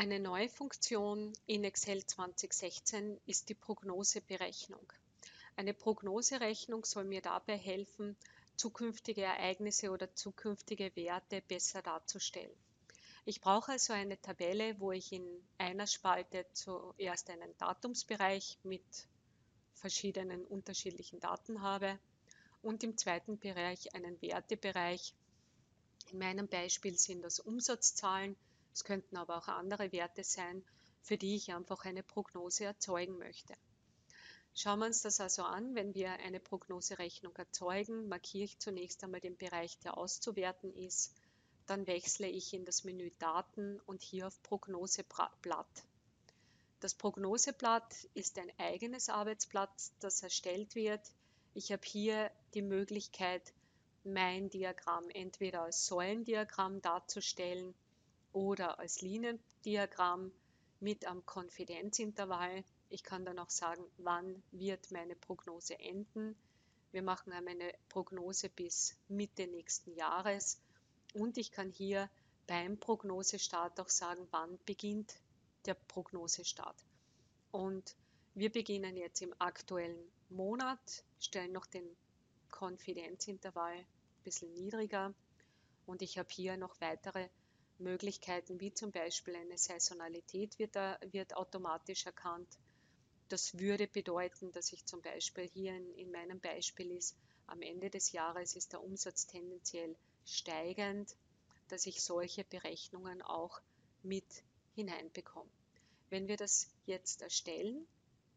Eine neue Funktion in Excel 2016 ist die Prognoseberechnung. Eine Prognoserechnung soll mir dabei helfen, zukünftige Ereignisse oder zukünftige Werte besser darzustellen. Ich brauche also eine Tabelle, wo ich in einer Spalte zuerst einen Datumsbereich mit verschiedenen unterschiedlichen Daten habe und im zweiten Bereich einen Wertebereich. In meinem Beispiel sind das Umsatzzahlen, es könnten aber auch andere Werte sein, für die ich einfach eine Prognose erzeugen möchte. Schauen wir uns das also an. Wenn wir eine Prognoserechnung erzeugen, markiere ich zunächst einmal den Bereich, der auszuwerten ist. Dann wechsle ich in das Menü Daten und hier auf Prognoseblatt. Das Prognoseblatt ist ein eigenes Arbeitsblatt, das erstellt wird. Ich habe hier die Möglichkeit, mein Diagramm entweder als Säulendiagramm darzustellen oder als Liniendiagramm mit einem Konfidenzintervall. Ich kann dann auch sagen, wann wird meine Prognose enden. Wir machen eine Prognose bis Mitte nächsten Jahres und ich kann hier beim Prognosestart auch sagen, wann beginnt der Prognosestart. Und wir beginnen jetzt im aktuellen Monat, stellen noch den Konfidenzintervall ein bisschen niedriger und ich habe hier noch weitere Möglichkeiten, wie zum Beispiel eine Saisonalität wird automatisch erkannt. Das würde bedeuten, dass ich zum Beispiel hier in meinem Beispiel ist, am Ende des Jahres ist der Umsatz tendenziell steigend, dass ich solche Berechnungen auch mit hineinbekomme. Wenn wir das jetzt erstellen,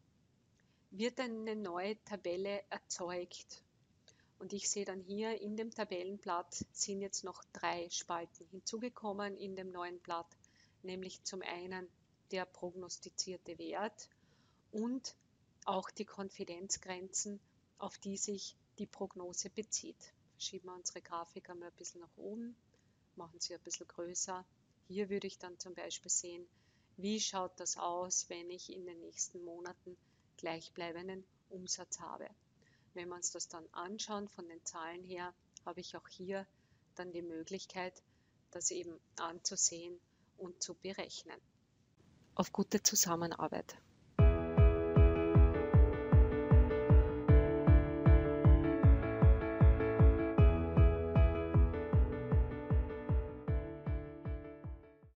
wird eine neue Tabelle erzeugt. Und ich sehe dann hier in dem Tabellenblatt sind jetzt noch 3 Spalten hinzugekommen in dem neuen Blatt, nämlich zum einen der prognostizierte Wert und auch die Konfidenzgrenzen, auf die sich die Prognose bezieht. Verschieben wir unsere Grafik einmal ein bisschen nach oben, machen sie ein bisschen größer. Hier würde ich dann zum Beispiel sehen, wie schaut das aus, wenn ich in den nächsten Monaten gleichbleibenden Umsatz habe. Wenn wir uns das dann anschauen von den Zahlen her, habe ich auch hier dann die Möglichkeit, das eben anzusehen und zu berechnen. Auf gute Zusammenarbeit.